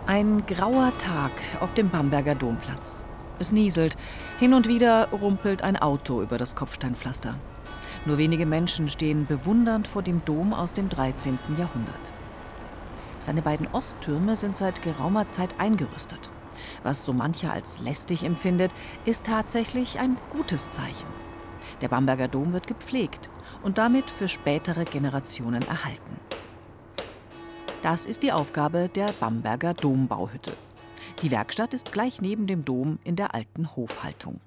Ein grauer Tag auf dem Bamberger Domplatz. Es nieselt, hin und wieder rumpelt ein Auto über das Kopfsteinpflaster. Nur wenige Menschen stehen bewundernd vor dem Dom aus dem 13. Jahrhundert. Seine beiden Osttürme sind seit geraumer Zeit eingerüstet. Was so mancher als lästig empfindet, ist tatsächlich ein gutes Zeichen. Der Bamberger Dom wird gepflegt und damit für spätere Generationen erhalten. Das ist die Aufgabe der Bamberger Dombauhütte. Die Werkstatt ist gleich neben dem Dom in der alten Hofhaltung.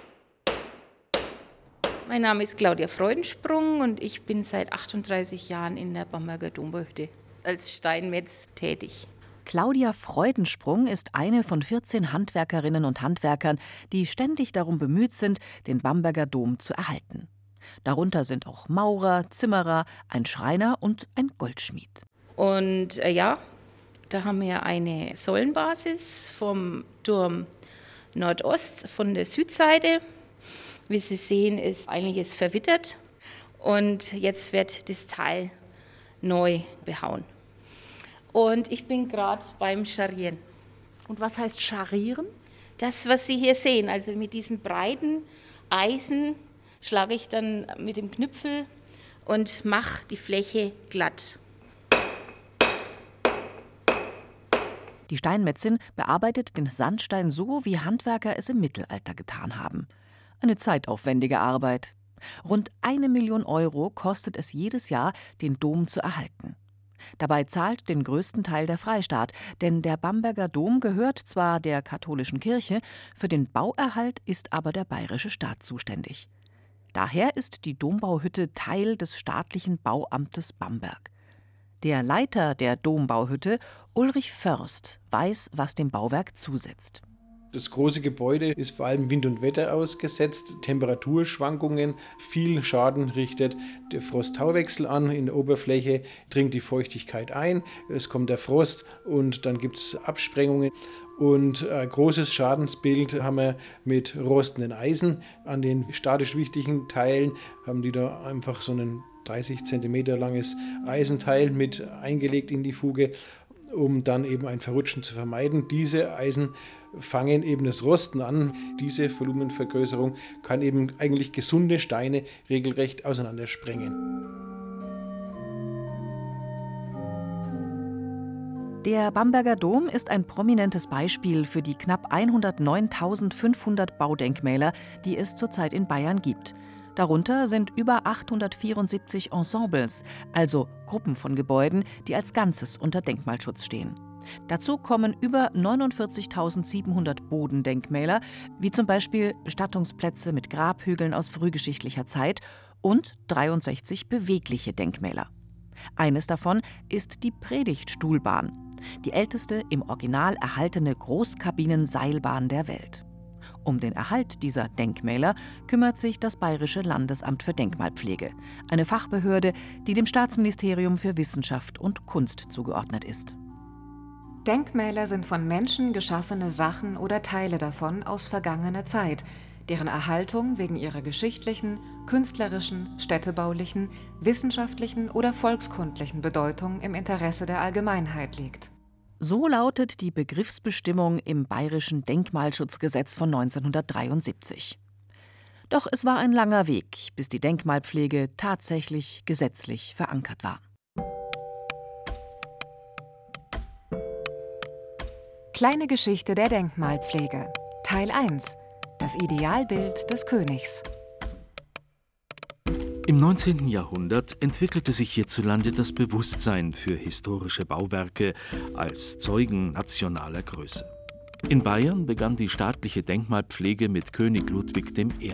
Mein Name ist Claudia Freudensprung und ich bin seit 38 Jahren in der Bamberger Dombauhütte als Steinmetz tätig. Claudia Freudensprung ist eine von 14 Handwerkerinnen und Handwerkern, die ständig darum bemüht sind, den Bamberger Dom zu erhalten. Darunter sind auch Maurer, Zimmerer, ein Schreiner und ein Goldschmied. Und da haben wir eine Säulenbasis vom Turm Nordost von der Südseite. Wie Sie sehen, ist einiges verwittert und jetzt wird das Teil neu behauen. Und ich bin gerade beim Scharrieren. Und was heißt Scharrieren? Das, was Sie hier sehen, also mit diesen breiten Eisen schlage ich dann mit dem Knüpfel und mache die Fläche glatt. Die Steinmetzin bearbeitet den Sandstein so, wie Handwerker es im Mittelalter getan haben. Eine zeitaufwendige Arbeit. Rund 1 Million Euro kostet es jedes Jahr, den Dom zu erhalten. Dabei zahlt den größten Teil der Freistaat, denn der Bamberger Dom gehört zwar der katholischen Kirche, für den Bauerhalt ist aber der bayerische Staat zuständig. Daher ist die Dombauhütte Teil des staatlichen Bauamtes Bamberg. Der Leiter der Dombauhütte, Ulrich Först, weiß, was dem Bauwerk zusetzt. Das große Gebäude ist vor allem Wind und Wetter ausgesetzt, Temperaturschwankungen, viel Schaden richtet der Frost-Tau-Wechsel an. In der Oberfläche dringt die Feuchtigkeit ein, es kommt der Frost und dann gibt es Absprengungen. Und ein großes Schadensbild haben wir mit rostenden Eisen. An den statisch wichtigen Teilen haben die da einfach so ein 30 cm langes Eisenteil mit eingelegt in die Fuge, um dann eben ein Verrutschen zu vermeiden. Diese Eisen fangen eben das Rosten an. Diese Volumenvergrößerung kann eben eigentlich gesunde Steine regelrecht auseinandersprengen. Der Bamberger Dom ist ein prominentes Beispiel für die knapp 109.500 Baudenkmäler, die es zurzeit in Bayern gibt. Darunter sind über 874 Ensembles, also Gruppen von Gebäuden, die als Ganzes unter Denkmalschutz stehen. Dazu kommen über 49.700 Bodendenkmäler, wie zum Beispiel Bestattungsplätze mit Grabhügeln aus frühgeschichtlicher Zeit und 63 bewegliche Denkmäler. Eines davon ist die Predigtstuhlbahn, die älteste im Original erhaltene Großkabinenseilbahn der Welt. Um den Erhalt dieser Denkmäler kümmert sich das Bayerische Landesamt für Denkmalpflege, eine Fachbehörde, die dem Staatsministerium für Wissenschaft und Kunst zugeordnet ist. Denkmäler sind von Menschen geschaffene Sachen oder Teile davon aus vergangener Zeit, deren Erhaltung wegen ihrer geschichtlichen, künstlerischen, städtebaulichen, wissenschaftlichen oder volkskundlichen Bedeutung im Interesse der Allgemeinheit liegt. So lautet die Begriffsbestimmung im Bayerischen Denkmalschutzgesetz von 1973. Doch es war ein langer Weg, bis die Denkmalpflege tatsächlich gesetzlich verankert war. Kleine Geschichte der Denkmalpflege. Teil 1. Das Idealbild des Königs. Im 19. Jahrhundert entwickelte sich hierzulande das Bewusstsein für historische Bauwerke als Zeugen nationaler Größe. In Bayern begann die staatliche Denkmalpflege mit König Ludwig I.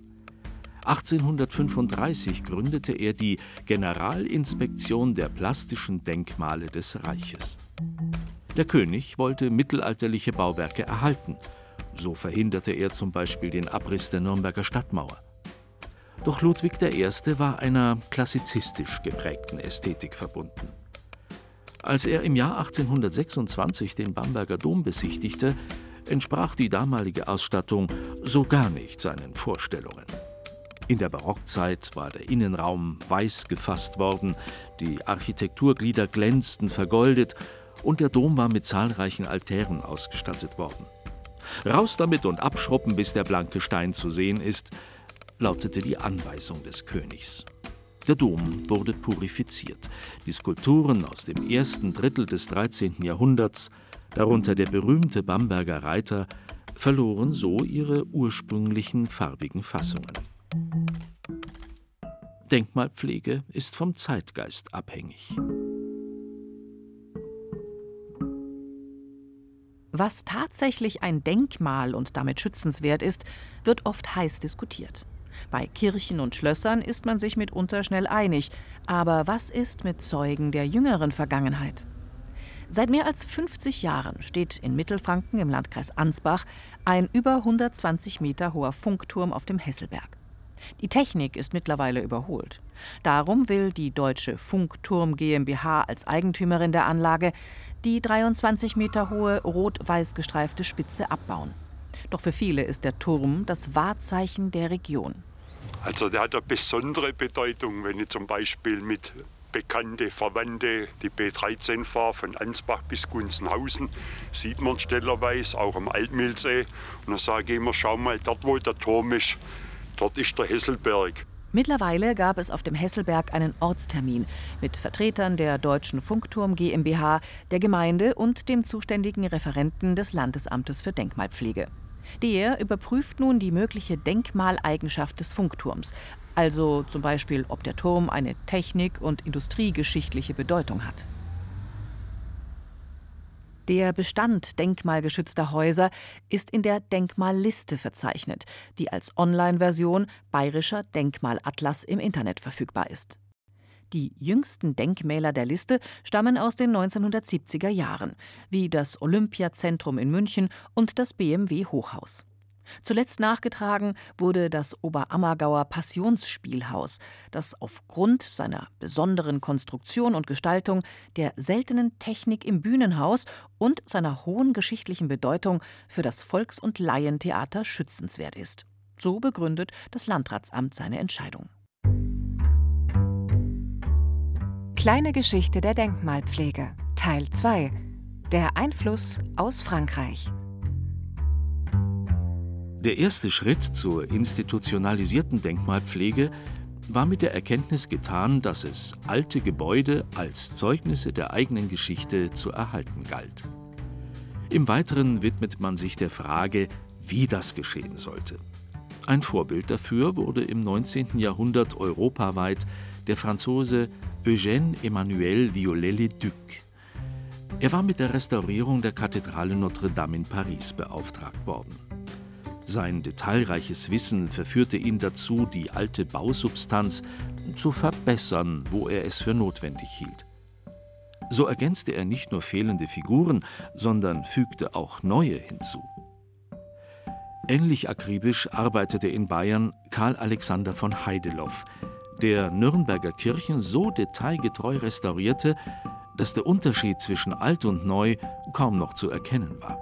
1835 gründete er die Generalinspektion der plastischen Denkmale des Reiches. Der König wollte mittelalterliche Bauwerke erhalten. So verhinderte er zum Beispiel den Abriss der Nürnberger Stadtmauer. Doch Ludwig I. war einer klassizistisch geprägten Ästhetik verbunden. Als er im Jahr 1826 den Bamberger Dom besichtigte, entsprach die damalige Ausstattung so gar nicht seinen Vorstellungen. In der Barockzeit war der Innenraum weiß gefasst worden, die Architekturglieder glänzten vergoldet und der Dom war mit zahlreichen Altären ausgestattet worden. »Raus damit und abschruppen, bis der blanke Stein zu sehen ist«, lautete die Anweisung des Königs. Der Dom wurde purifiziert. Die Skulpturen aus dem ersten Drittel des 13. Jahrhunderts, darunter der berühmte Bamberger Reiter, verloren so ihre ursprünglichen farbigen Fassungen. Denkmalpflege ist vom Zeitgeist abhängig. Was tatsächlich ein Denkmal und damit schützenswert ist, wird oft heiß diskutiert. Bei Kirchen und Schlössern ist man sich mitunter schnell einig. Aber was ist mit Zeugen der jüngeren Vergangenheit? Seit mehr als 50 Jahren steht in Mittelfranken im Landkreis Ansbach ein über 120 Meter hoher Funkturm auf dem Hesselberg. Die Technik ist mittlerweile überholt. Darum will die Deutsche Funkturm GmbH als Eigentümerin der Anlage die 23 Meter hohe rot-weiß gestreifte Spitze abbauen. Doch für viele ist der Turm das Wahrzeichen der Region. Also der hat eine besondere Bedeutung, wenn ich zum Beispiel mit bekannte Verwandte die B13 fahre, von Ansbach bis Gunzenhausen, sieht man stellerweise, auch am Altmühlsee. Und dann sage ich immer, schau mal, dort wo der Turm ist, dort ist der Hesselberg. Mittlerweile gab es auf dem Hesselberg einen Ortstermin mit Vertretern der Deutschen Funkturm GmbH, der Gemeinde und dem zuständigen Referenten des Landesamtes für Denkmalpflege. Der überprüft nun die mögliche Denkmaleigenschaft des Funkturms, also zum Beispiel, ob der Turm eine technik- und industriegeschichtliche Bedeutung hat. Der Bestand denkmalgeschützter Häuser ist in der Denkmalliste verzeichnet, die als Online-Version Bayerischer Denkmalatlas im Internet verfügbar ist. Die jüngsten Denkmäler der Liste stammen aus den 1970er Jahren, wie das Olympiazentrum in München und das BMW-Hochhaus. Zuletzt nachgetragen wurde das Oberammergauer Passionsspielhaus, das aufgrund seiner besonderen Konstruktion und Gestaltung, der seltenen Technik im Bühnenhaus und seiner hohen geschichtlichen Bedeutung für das Volks- und Laientheater schützenswert ist. So begründet das Landratsamt seine Entscheidung. Kleine Geschichte der Denkmalpflege, Teil 2. Der Einfluss aus Frankreich. Der erste Schritt zur institutionalisierten Denkmalpflege war mit der Erkenntnis getan, dass es alte Gebäude als Zeugnisse der eigenen Geschichte zu erhalten galt. Im Weiteren widmet man sich der Frage, wie das geschehen sollte. Ein Vorbild dafür wurde im 19. Jahrhundert europaweit der Franzose Eugène-Emmanuel Viollet-le-Duc. Er war mit der Restaurierung der Kathedrale Notre-Dame in Paris beauftragt worden. Sein detailreiches Wissen verführte ihn dazu, die alte Bausubstanz zu verbessern, wo er es für notwendig hielt. So ergänzte er nicht nur fehlende Figuren, sondern fügte auch neue hinzu. Ähnlich akribisch arbeitete in Bayern Karl Alexander von Heideloff, der Nürnberger Kirchen so detailgetreu restaurierte, dass der Unterschied zwischen alt und neu kaum noch zu erkennen war.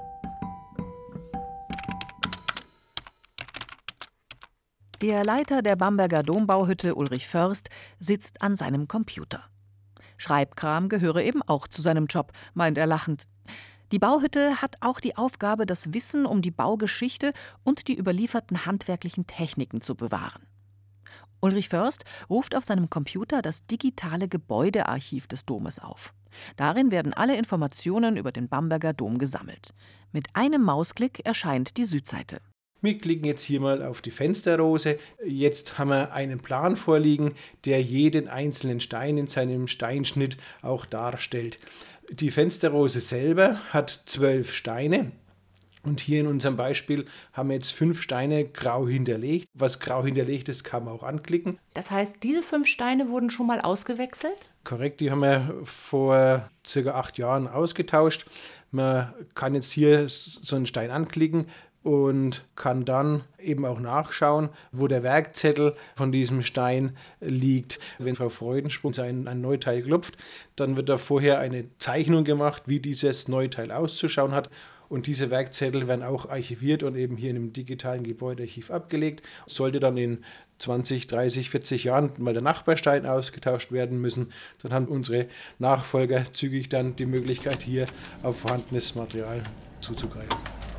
Der Leiter der Bamberger Dombauhütte, Ulrich Först, sitzt an seinem Computer. Schreibkram gehöre eben auch zu seinem Job, meint er lachend. Die Bauhütte hat auch die Aufgabe, das Wissen um die Baugeschichte und die überlieferten handwerklichen Techniken zu bewahren. Ulrich Först ruft auf seinem Computer das digitale Gebäudearchiv des Domes auf. Darin werden alle Informationen über den Bamberger Dom gesammelt. Mit einem Mausklick erscheint die Südseite. Wir klicken jetzt hier mal auf die Fensterrose. Jetzt haben wir einen Plan vorliegen, der jeden einzelnen Stein in seinem Steinschnitt auch darstellt. Die Fensterrose selber hat 12 Steine. Und hier in unserem Beispiel haben wir jetzt 5 Steine grau hinterlegt. Was grau hinterlegt ist, kann man auch anklicken. Das heißt, diese 5 Steine wurden schon mal ausgewechselt? Korrekt, die haben wir vor ca. 8 Jahren ausgetauscht. Man kann jetzt hier so einen Stein anklicken und kann dann eben auch nachschauen, wo der Werkzettel von diesem Stein liegt. Wenn Frau Freudensprung ein Neuteil klopft, dann wird da vorher eine Zeichnung gemacht, wie dieses Neuteil auszuschauen hat. Und diese Werkzettel werden auch archiviert und eben hier in einem digitalen Gebäudearchiv abgelegt. Sollte dann in 20, 30, 40 Jahren mal der Nachbarstein ausgetauscht werden müssen, dann haben unsere Nachfolger zügig dann die Möglichkeit, hier auf vorhandenes Material zuzugreifen.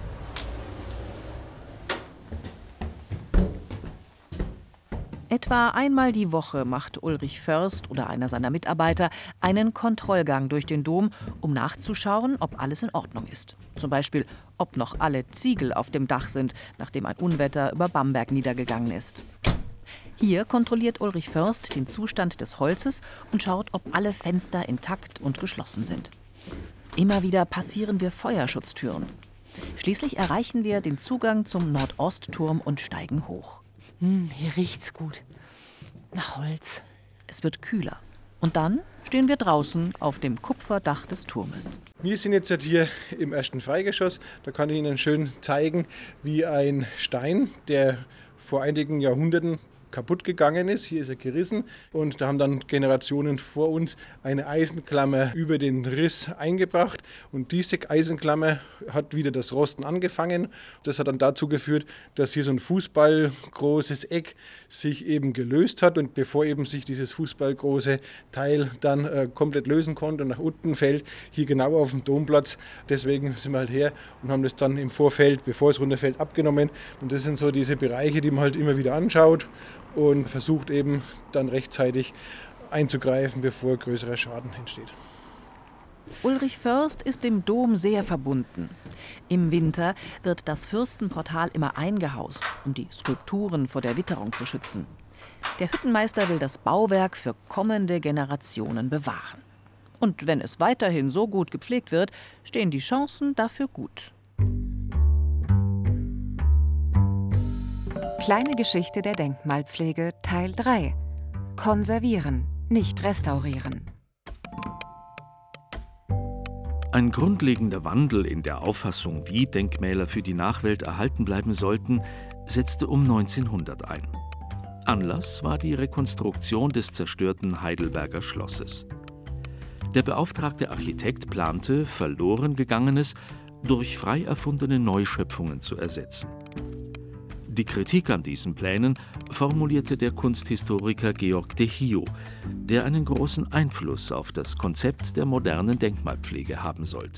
Etwa einmal die Woche macht Ulrich Först oder einer seiner Mitarbeiter einen Kontrollgang durch den Dom, um nachzuschauen, ob alles in Ordnung ist. Zum Beispiel, ob noch alle Ziegel auf dem Dach sind, nachdem ein Unwetter über Bamberg niedergegangen ist. Hier kontrolliert Ulrich Först den Zustand des Holzes und schaut, ob alle Fenster intakt und geschlossen sind. Immer wieder passieren wir Feuerschutztüren. Schließlich erreichen wir den Zugang zum Nordostturm und steigen hoch. Hier riecht's gut. Nach Holz. Es wird kühler. Und dann stehen wir draußen auf dem Kupferdach des Turmes. Wir sind jetzt hier im ersten Freigeschoss. Da kann ich Ihnen schön zeigen, wie ein Stein, der vor einigen Jahrhunderten kaputt gegangen ist. Hier ist er gerissen und da haben dann Generationen vor uns eine Eisenklammer über den Riss eingebracht und diese Eisenklammer hat wieder das Rosten angefangen. Das hat dann dazu geführt, dass hier so ein fußballgroßes Eck sich eben gelöst hat und bevor eben sich dieses fußballgroße Teil dann komplett lösen konnte und nach unten fällt, hier genau auf dem Domplatz. Deswegen sind wir halt her und haben das dann im Vorfeld, bevor es runterfällt, abgenommen und das sind so diese Bereiche, die man halt immer wieder anschaut und versucht eben dann rechtzeitig einzugreifen, bevor größerer Schaden entsteht. Ulrich Först ist dem Dom sehr verbunden. Im Winter wird das Fürstenportal immer eingehaust, um die Skulpturen vor der Witterung zu schützen. Der Hüttenmeister will das Bauwerk für kommende Generationen bewahren. Und wenn es weiterhin so gut gepflegt wird, stehen die Chancen dafür gut. Kleine Geschichte der Denkmalpflege Teil 3. Konservieren, nicht restaurieren. Ein grundlegender Wandel in der Auffassung, wie Denkmäler für die Nachwelt erhalten bleiben sollten, setzte um 1900 ein. Anlass war die Rekonstruktion des zerstörten Heidelberger Schlosses. Der beauftragte Architekt plante, verloren Gegangenes durch frei erfundene Neuschöpfungen zu ersetzen. Die Kritik an diesen Plänen formulierte der Kunsthistoriker Georg de Hio, der einen großen Einfluss auf das Konzept der modernen Denkmalpflege haben sollte.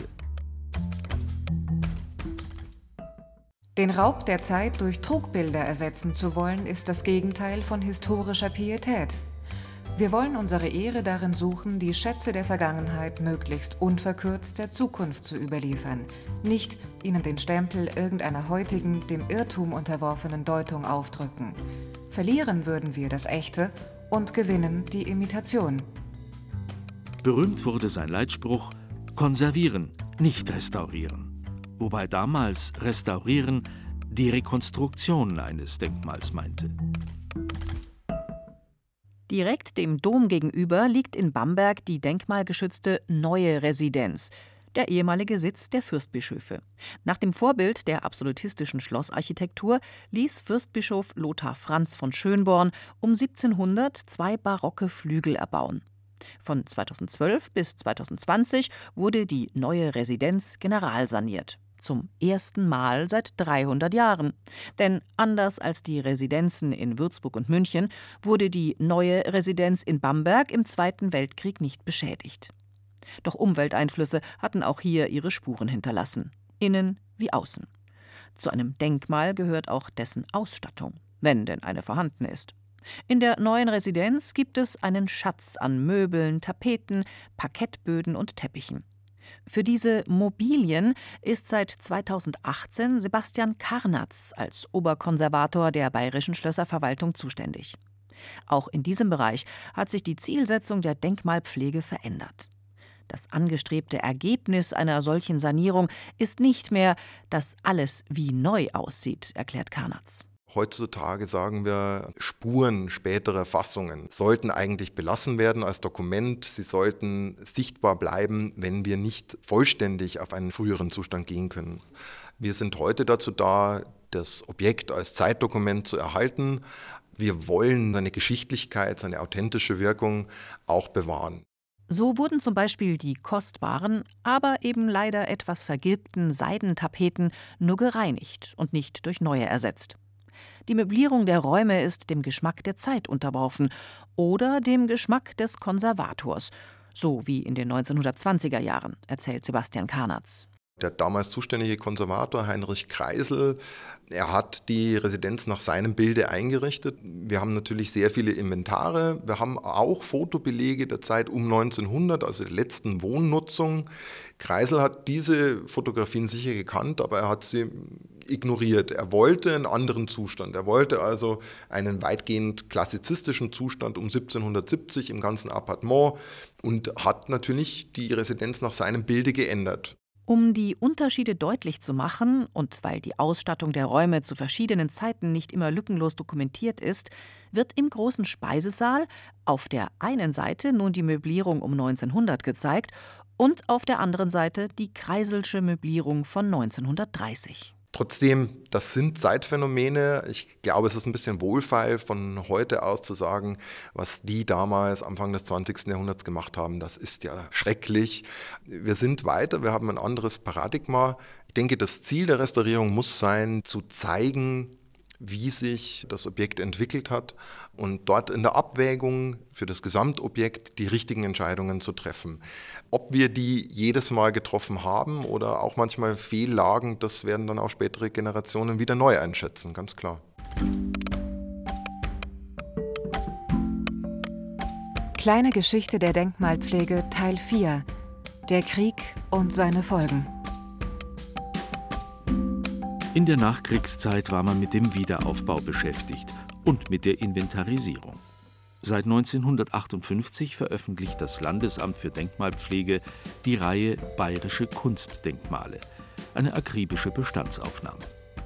Den Raub der Zeit durch Trugbilder ersetzen zu wollen, ist das Gegenteil von historischer Pietät. Wir wollen unsere Ehre darin suchen, die Schätze der Vergangenheit möglichst unverkürzt der Zukunft zu überliefern, nicht ihnen den Stempel irgendeiner heutigen, dem Irrtum unterworfenen Deutung aufdrücken. Verlieren würden wir das Echte und gewinnen die Imitation. Berühmt wurde sein Leitspruch: Konservieren, nicht restaurieren. Wobei damals Restaurieren die Rekonstruktion eines Denkmals meinte. Direkt dem Dom gegenüber liegt in Bamberg die denkmalgeschützte Neue Residenz, der ehemalige Sitz der Fürstbischöfe. Nach dem Vorbild der absolutistischen Schlossarchitektur ließ Fürstbischof Lothar Franz von Schönborn um 1700 2 barocke Flügel erbauen. Von 2012 bis 2020 wurde die Neue Residenz generalsaniert. Zum ersten Mal seit 300 Jahren. Denn anders als die Residenzen in Würzburg und München wurde die Neue Residenz in Bamberg im Zweiten Weltkrieg nicht beschädigt. Doch Umwelteinflüsse hatten auch hier ihre Spuren hinterlassen, innen wie außen. Zu einem Denkmal gehört auch dessen Ausstattung, wenn denn eine vorhanden ist. In der Neuen Residenz gibt es einen Schatz an Möbeln, Tapeten, Parkettböden und Teppichen. Für diese Mobilien ist seit 2018 Sebastian Karnatz als Oberkonservator der Bayerischen Schlösserverwaltung zuständig. Auch in diesem Bereich hat sich die Zielsetzung der Denkmalpflege verändert. Das angestrebte Ergebnis einer solchen Sanierung ist nicht mehr, dass alles wie neu aussieht, erklärt Karnatz. Heutzutage sagen wir, Spuren späterer Fassungen sollten eigentlich belassen werden als Dokument. Sie sollten sichtbar bleiben, wenn wir nicht vollständig auf einen früheren Zustand gehen können. Wir sind heute dazu da, das Objekt als Zeitdokument zu erhalten. Wir wollen seine Geschichtlichkeit, seine authentische Wirkung auch bewahren. So wurden zum Beispiel die kostbaren, aber eben leider etwas vergilbten Seidentapeten nur gereinigt und nicht durch neue ersetzt. Die Möblierung der Räume ist dem Geschmack der Zeit unterworfen oder dem Geschmack des Konservators, so wie in den 1920er Jahren, erzählt Sebastian Karnatz. Der damals zuständige Konservator Heinrich Kreisel, er hat die Residenz nach seinem Bilde eingerichtet. Wir haben natürlich sehr viele Inventare. Wir haben auch Fotobelege der Zeit um 1900, also der letzten Wohnnutzung. Kreisel hat diese Fotografien sicher gekannt, aber er hat sie ignoriert. Er wollte einen anderen Zustand. Er wollte also einen weitgehend klassizistischen Zustand um 1770 im ganzen Appartement und hat natürlich die Residenz nach seinem Bilde geändert. Um die Unterschiede deutlich zu machen und weil die Ausstattung der Räume zu verschiedenen Zeiten nicht immer lückenlos dokumentiert ist, wird im großen Speisesaal auf der einen Seite nun die Möblierung um 1900 gezeigt und auf der anderen Seite die Kreiselsche Möblierung von 1930. Trotzdem, das sind Zeitphänomene. Ich glaube, es ist ein bisschen wohlfeil, von heute aus zu sagen, was die damals Anfang des 20. Jahrhunderts gemacht haben. Das ist ja schrecklich. Wir sind weiter, wir haben ein anderes Paradigma. Ich denke, das Ziel der Restaurierung muss sein, zu zeigen, wie sich das Objekt entwickelt hat und dort in der Abwägung für das Gesamtobjekt die richtigen Entscheidungen zu treffen. Ob wir die jedes Mal getroffen haben oder auch manchmal fehllagen, das werden dann auch spätere Generationen wieder neu einschätzen, ganz klar. Kleine Geschichte der Denkmalpflege Teil 4 – Der Krieg und seine Folgen. In der Nachkriegszeit war man mit dem Wiederaufbau beschäftigt und mit der Inventarisierung. Seit 1958 veröffentlicht das Landesamt für Denkmalpflege die Reihe Bayerische Kunstdenkmale, eine akribische Bestandsaufnahme.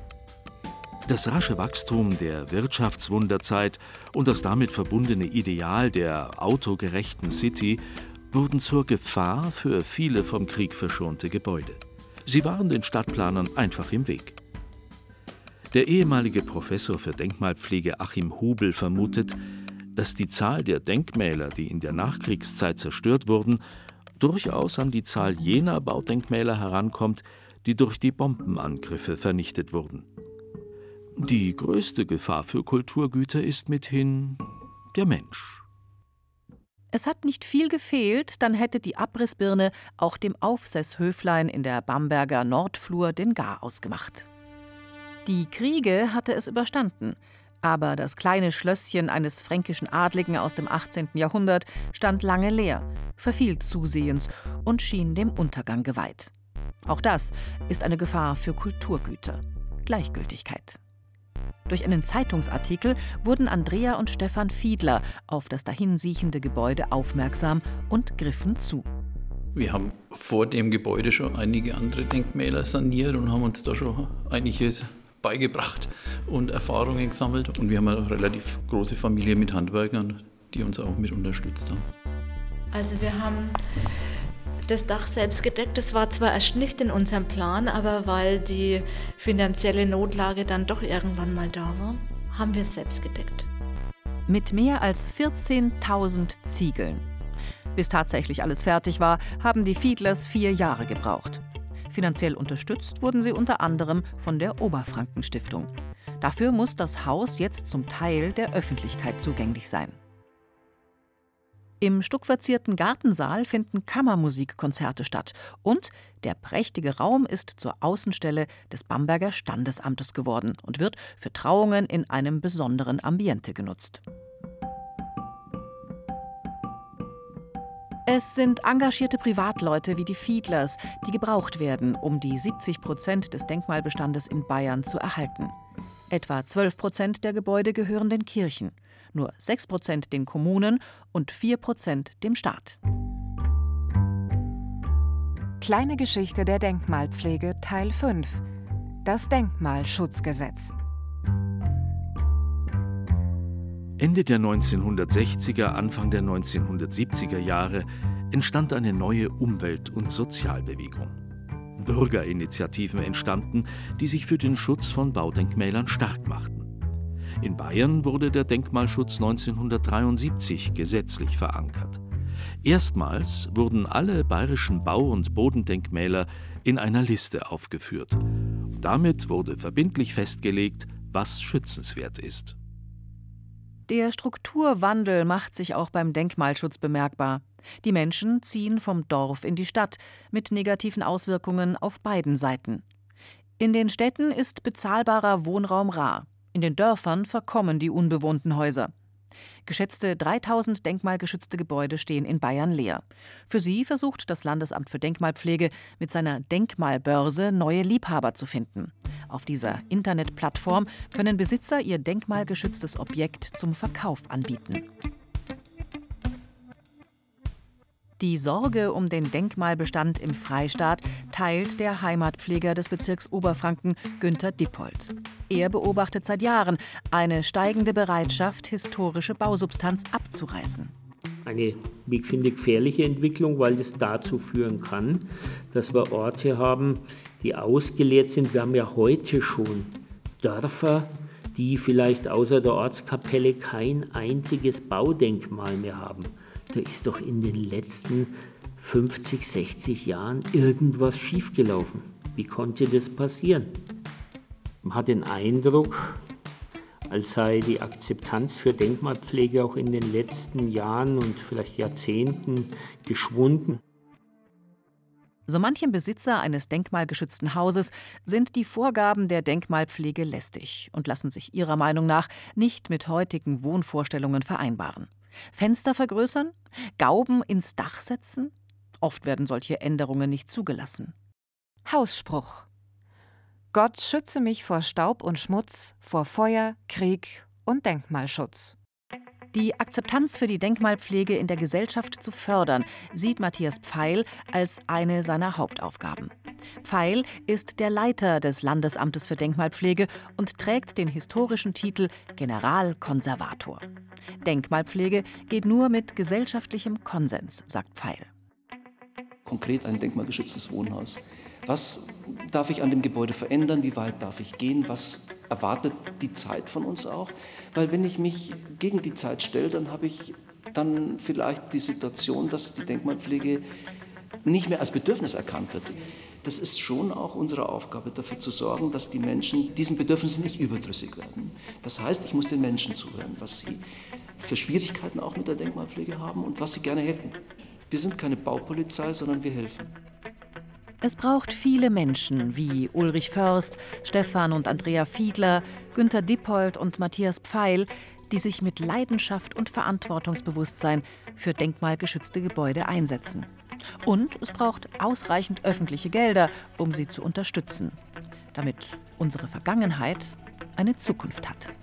Das rasche Wachstum der Wirtschaftswunderzeit und das damit verbundene Ideal der autogerechten City wurden zur Gefahr für viele vom Krieg verschonte Gebäude. Sie waren den Stadtplanern einfach im Weg. Der ehemalige Professor für Denkmalpflege Achim Hubel vermutet, dass die Zahl der Denkmäler, die in der Nachkriegszeit zerstört wurden, durchaus an die Zahl jener Baudenkmäler herankommt, die durch die Bombenangriffe vernichtet wurden. Die größte Gefahr für Kulturgüter ist mithin der Mensch. Es hat nicht viel gefehlt, dann hätte die Abrissbirne auch dem Aufsesshöflein in der Bamberger Nordflur den Garaus gemacht. Die Kriege hatte es überstanden, aber das kleine Schlösschen eines fränkischen Adligen aus dem 18. Jahrhundert stand lange leer, verfiel zusehends und schien dem Untergang geweiht. Auch das ist eine Gefahr für Kulturgüter. Gleichgültigkeit. Durch einen Zeitungsartikel wurden Andrea und Stefan Fiedler auf das dahinsiechende Gebäude aufmerksam und griffen zu. Wir haben vor dem Gebäude schon einige andere Denkmäler saniert und haben uns da schon einiges beigebracht und Erfahrungen gesammelt. Und wir haben eine relativ große Familie mit Handwerkern, die uns auch mit unterstützt haben. Also wir haben das Dach selbst gedeckt. Das war zwar erst nicht in unserem Plan, aber weil die finanzielle Notlage dann doch irgendwann mal da war, haben wir es selbst gedeckt. Mit mehr als 14.000 Ziegeln. Bis tatsächlich alles fertig war, haben die Fiedlers 4 Jahre gebraucht. Finanziell unterstützt wurden sie unter anderem von der Oberfrankenstiftung. Dafür muss das Haus jetzt zum Teil der Öffentlichkeit zugänglich sein. Im stuckverzierten Gartensaal finden Kammermusikkonzerte statt und der prächtige Raum ist zur Außenstelle des Bamberger Standesamtes geworden und wird für Trauungen in einem besonderen Ambiente genutzt. Es sind engagierte Privatleute wie die Fiedlers, die gebraucht werden, um die 70% des Denkmalbestandes in Bayern zu erhalten. Etwa 12% der Gebäude gehören den Kirchen, nur 6% den Kommunen und 4% dem Staat. Kleine Geschichte der Denkmalpflege Teil 5 – Das Denkmalschutzgesetz. Ende der 1960er, Anfang der 1970er Jahre entstand eine neue Umwelt- und Sozialbewegung. Bürgerinitiativen entstanden, die sich für den Schutz von Baudenkmälern stark machten. In Bayern wurde der Denkmalschutz 1973 gesetzlich verankert. Erstmals wurden alle bayerischen Bau- und Bodendenkmäler in einer Liste aufgeführt. Damit wurde verbindlich festgelegt, was schützenswert ist. Der Strukturwandel macht sich auch beim Denkmalschutz bemerkbar. Die Menschen ziehen vom Dorf in die Stadt, mit negativen Auswirkungen auf beiden Seiten. In den Städten ist bezahlbarer Wohnraum rar. In den Dörfern verkommen die unbewohnten Häuser. Geschätzte 3000 denkmalgeschützte Gebäude stehen in Bayern leer. Für sie versucht das Landesamt für Denkmalpflege mit seiner Denkmalbörse neue Liebhaber zu finden. Auf dieser Internetplattform können Besitzer ihr denkmalgeschütztes Objekt zum Verkauf anbieten. Die Sorge um den Denkmalbestand im Freistaat teilt der Heimatpfleger des Bezirks Oberfranken, Günter Dippold. Er beobachtet seit Jahren eine steigende Bereitschaft, historische Bausubstanz abzureißen. Eine, wie ich finde, gefährliche Entwicklung, weil das dazu führen kann, dass wir Orte haben, die ausgeleert sind. Wir haben ja heute schon Dörfer, die vielleicht außer der Ortskapelle kein einziges Baudenkmal mehr haben. Da ist doch in den letzten 50, 60 Jahren irgendwas schiefgelaufen. Wie konnte das passieren? Man hat den Eindruck, als sei die Akzeptanz für Denkmalpflege auch in den letzten Jahren und vielleicht Jahrzehnten geschwunden. So manchem Besitzer eines denkmalgeschützten Hauses sind die Vorgaben der Denkmalpflege lästig und lassen sich ihrer Meinung nach nicht mit heutigen Wohnvorstellungen vereinbaren. Fenster vergrößern? Gauben ins Dach setzen? Oft werden solche Änderungen nicht zugelassen. Hausspruch: Gott schütze mich vor Staub und Schmutz, vor Feuer, Krieg und Denkmalschutz. Die Akzeptanz für die Denkmalpflege in der Gesellschaft zu fördern, sieht Matthias Pfeil als eine seiner Hauptaufgaben. Pfeil ist der Leiter des Landesamtes für Denkmalpflege und trägt den historischen Titel Generalkonservator. Denkmalpflege geht nur mit gesellschaftlichem Konsens, sagt Pfeil. Konkret ein denkmalgeschütztes Wohnhaus. Was darf ich an dem Gebäude verändern? Wie weit darf ich gehen? Was erwartet die Zeit von uns auch? Weil wenn ich mich gegen die Zeit stelle, dann habe ich dann vielleicht die Situation, dass die Denkmalpflege nicht mehr als Bedürfnis erkannt wird. Das ist schon auch unsere Aufgabe, dafür zu sorgen, dass die Menschen diesen Bedürfnissen nicht überdrüssig werden. Das heißt, ich muss den Menschen zuhören, was sie für Schwierigkeiten auch mit der Denkmalpflege haben und was sie gerne hätten. Wir sind keine Baupolizei, sondern wir helfen. Es braucht viele Menschen wie Ulrich Först, Stefan und Andrea Fiedler, Günter Dippold und Matthias Pfeil, die sich mit Leidenschaft und Verantwortungsbewusstsein für denkmalgeschützte Gebäude einsetzen. Und es braucht ausreichend öffentliche Gelder, um sie zu unterstützen, damit unsere Vergangenheit eine Zukunft hat.